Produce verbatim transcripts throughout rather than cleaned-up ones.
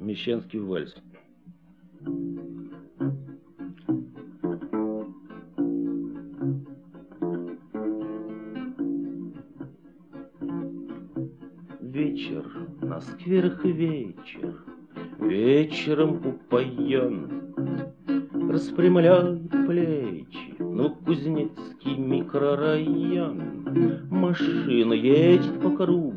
Мещанский вальс. Вечер, на скверах вечер, вечером упоен, распрямляет плечи, ну, Кузнецкий микрорайон. Машина едет по кругу,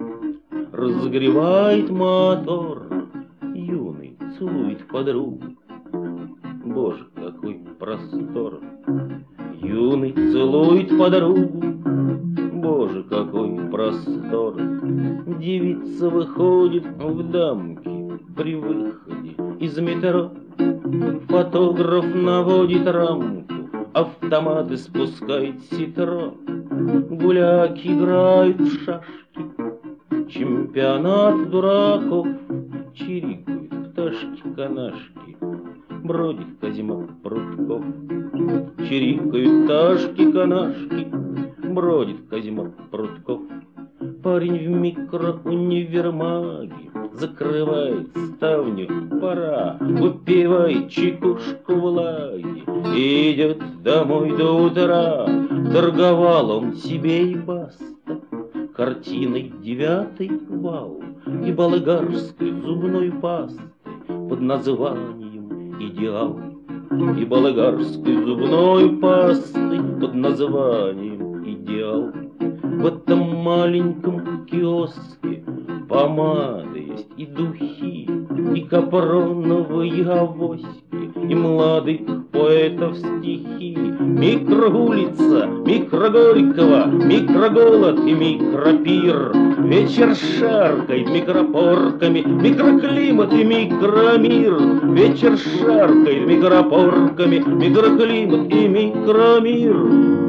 разогревает мотор, юный целует подругу. Боже, какой простор! Юный целует подругу, боже, какой простор! Девица выходит в дамки при выходе из метро. Фотограф наводит рамку, автоматы спускает ситро. Гуляки играют в шашки, чемпионат дураков. Чирикают пташки-канашки, бродит Козьма Прутков. Чирикают пташки-канашки, бродит Козьма Прутков. Парень в микроунивермаге закрывает ставню, пора, выпивает чекушку влаги, идет домой до утра. Торговал он себе и баста картиной «Девятый вал» и болгарской зубной пастой под названием «Идеал», и болгарской зубной пастой под названием «Идеал». В этом маленьком киоске помады есть и духи, и капроновые авоськи, и молодых поэтов стихи. Микроулица, микрогорького, микроголод и микропир. Вечер шаркает микропорками, микроклимат и микромир. Вечер шаркает микропорками, микроклимат и микромир.